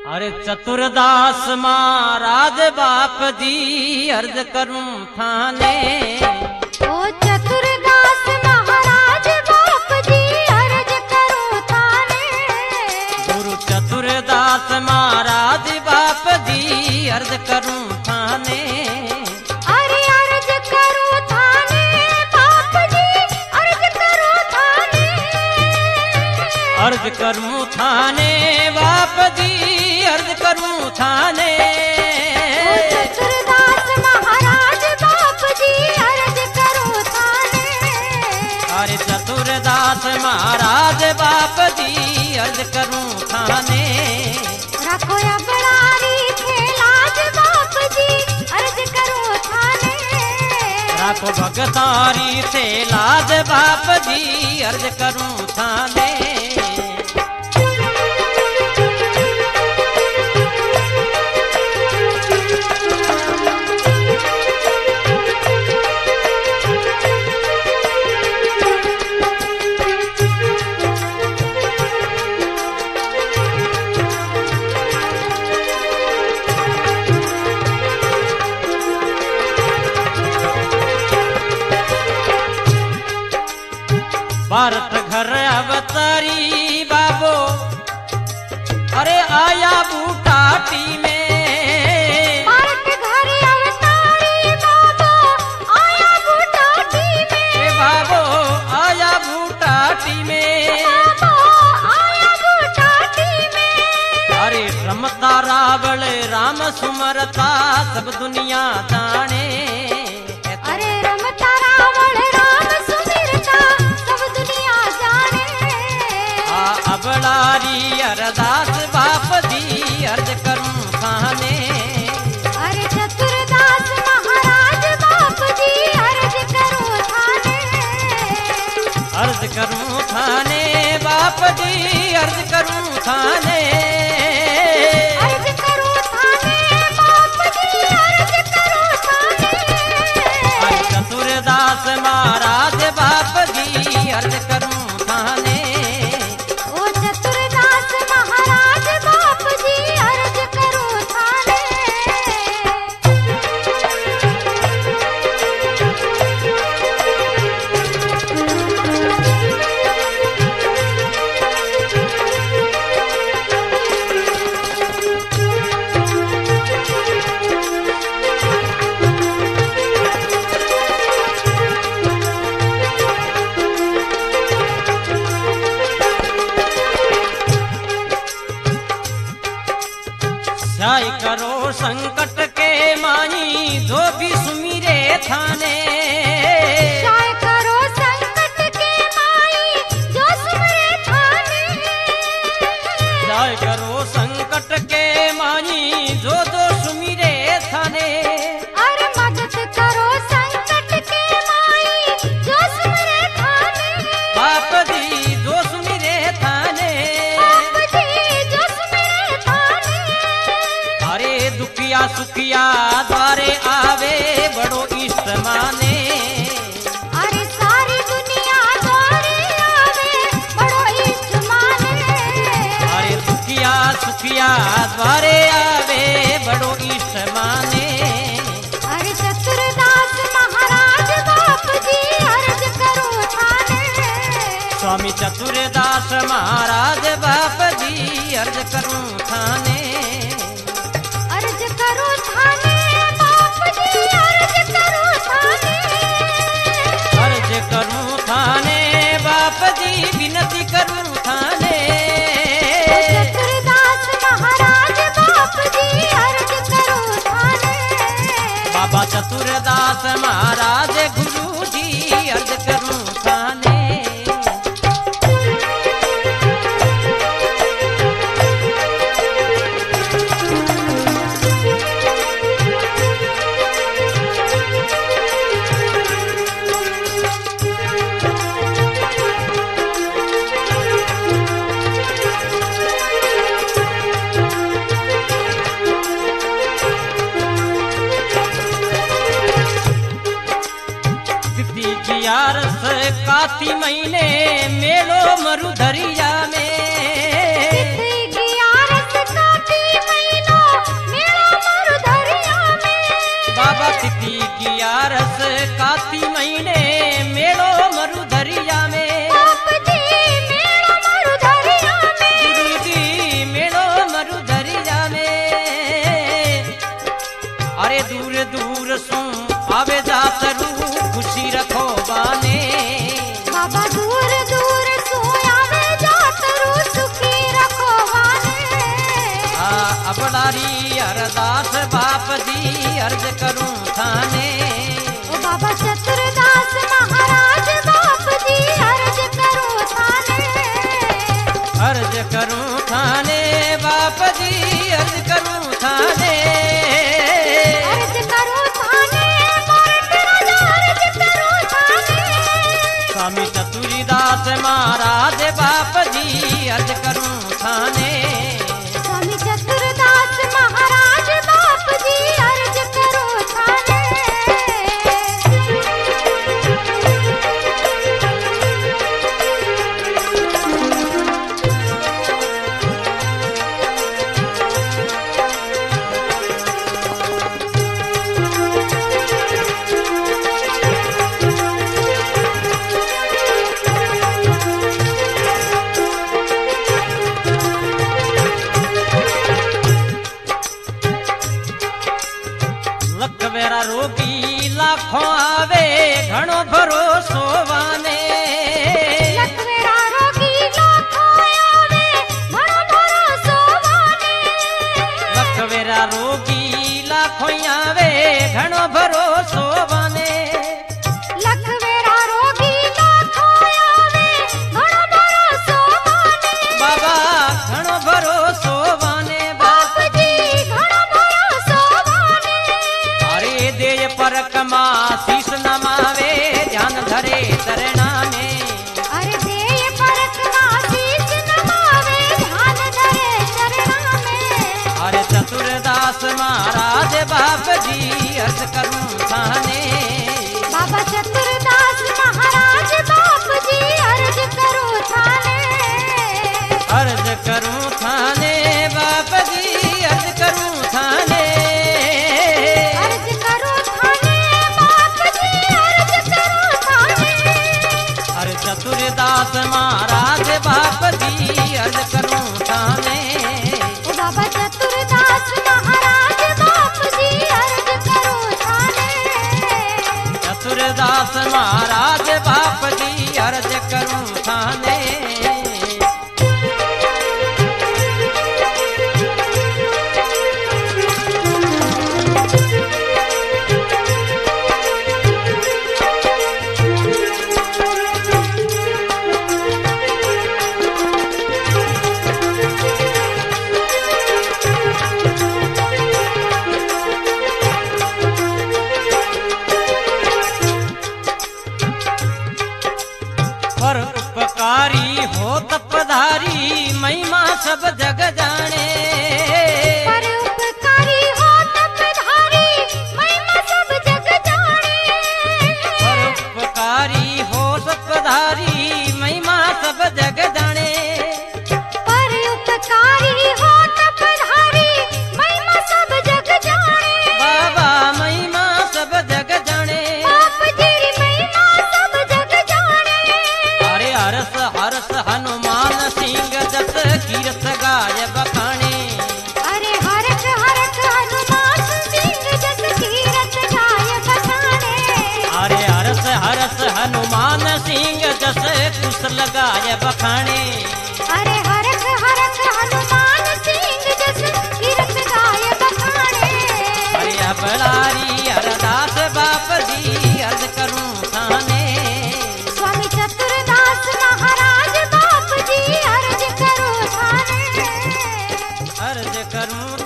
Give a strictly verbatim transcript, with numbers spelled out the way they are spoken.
अरे चतुरदास महाराज बाप जी अर्ज करूं थाने। ओ चतुरदास महाराज बाप जी अर्ज करूं थाने। गुरु चतुरदास महाराज बाप जी अर्ज करूं थाने। अरे अर्ज करूं थाने बाप जी अर्ज करूं थाने। अर्ज करूं थाने बाप जी अर्ज करूं थाने। ओ चतुरदास महाराज बाप जी अर्ज करूं थाने। अरे चतुरदास महाराज बाप जी अर्ज करूं थाने। रखो अबरारी थे लाज बाप जी अर्ज करूं थाने। राखो भगतारी से लाज बाप जी अर्ज करूं थाने। भारत घर अवतारी बाबो अरे आया बूटाटी में। भारत घर अवतारी बाबो आया बूटाटी में। बाबो आया बूटाटी में। बाबो आया बूटाटी में। अरे रमता रावण राम सुमरता सब दुनिया जाने। अरे रमता रावण राम सुमिरता सब दुनिया जाने। आ अबलारी अरदास बाप जी अर्ज करूं थाने। अरे चतुरदास महाराज बाप जी अर्ज करूं थाने। अर्ज करूं थाने बाप जी अर्ज करूं थाने। अर्ज करूं थाने बाप जी अर्ज करूं थाने। अरे चतुरदास महाराज बाप जी अर्ज करूं थाने। ओ चतुरदास महाराज बाप जी अर्ज करूं थाने। सहाय करो संकट के माई जो भी सुमिरे थाने। सहाय करो संकट के माई जो सुमरे थाने। सहाय करो संकट के माई जो जो सुमिरे थाने। अरे मदद करो संकट के माई जो सुमरे थाने। बाप जी जो सुमिरे थाने। बाप जी जो सुमरे थाने। अरे दुखिया सुखिया द्वारे आवे बड़ो इष्ट माने। अरे सारी दुनिया द्वारे आवे बड़ो इष्ट माने। अरे दुखिया सुखिया द्वारे आवे बड़ो इष्ट माने। अरे चतुरदास महाराज बाप जी अर्ज करूं थाने। स्वामी चतुरदास महाराज बाप जी अर्ज करूं थाने। अर्ज करूं थाने बाप जी अर्ज करूं थाने। अर्ज करूं थाने बाप जी विनती करूं थाने। चतुरदास महाराज बाप जी अर्ज करूं थाने। बाबा चतुरदास महाराज गुरु जी अर्ज करूं थाने। ग्यारस काती महीने मेलो मरुधरिया में। ग्यारस काती दूर दूर सू आवे जातरू खुशी रखो बाने। बाबा दूर दूर सू आवे जातरू सुखी रखो बाने। आ अबड़ारी अरदास बाप जी अर्ज करूं थाने। ओ बाबा चतुरदास महाराज बाप जी अर्ज करूं थाने। अर्ज करूं थाने बाप जी अर्ज करूं थाने। अर्ज करूं थाने मोरट राजा अर्ज करूं थाने। स्वामी चतुरदास महाराज बाप जी अर्ज करूं थाने। स्वामी चतुरदास महाराज बाप जी अर्ज करूं थाने। लखवेरा रोगी लाखों आवे घणो भरोसो वाने। लखवेरा रोगी लाखों आवे घणो भरोसो वाने। लखवेरा रोगी लाखों आवे घणो भरोसो वाने। लखवेरा रोगी लाखों आवे घणो भरोसो वाने। बाबा घणो भरोसो वाने बाप जी घणो भरोसो वाने। अरे देय परक मां शीस नमावे ध्यान धरे चरणा में। अरे देय परख शीस नमावे ध्यान धरे चरणा में। अरे चतुरदास महाराज बाप जी अर्ज करूं थाने। बाबा चतुरदास महाराज बाप जी अर्ज करूं थाने। अर्ज करूं थाने बाप जी अर्ज करूं थाने। अर्ज करूं थाने बाप जी अर्ज करूं थाने। अरे चतुरदास महाराज बाप जी अर्ज करूं थाने। ओ बाबा चतुरदास महाराज बाप जी अर्ज करूं थाने। चतुरदास महाराज बाप जी अर्ज करूं थाने। पर उपकारी हो तपधारी महिमा सब जग जाने। पर उपकारी हो तपधारी महिमा सब जग जाने। पर उपकारी हो तपधारी महिमा सब जग जाने। पर उपकारी हो तपधारी महिमा सब जग जाने। बाबा महिमा सब जग जाने। बाप तेरी महिमा सब जग जाने। अरे हरस हरस हनुमान सिंह जस कीरत गाय बखाने। अरे हरख हरख हनुमान सिंह जस कीरत गाय बखाने। अरे हरस हरस हनुमान सिंह जस कुशल गाय बखाने। अरे हरख हरख हनुमान सिंह जस कीरत गाय बखाने। अरे अबड़ारी अरदास बाप जी अर्ज करूं थाने। स्वामी चतुरदास महाराज बाप जी अर्ज करो थाने। अर्ज करूं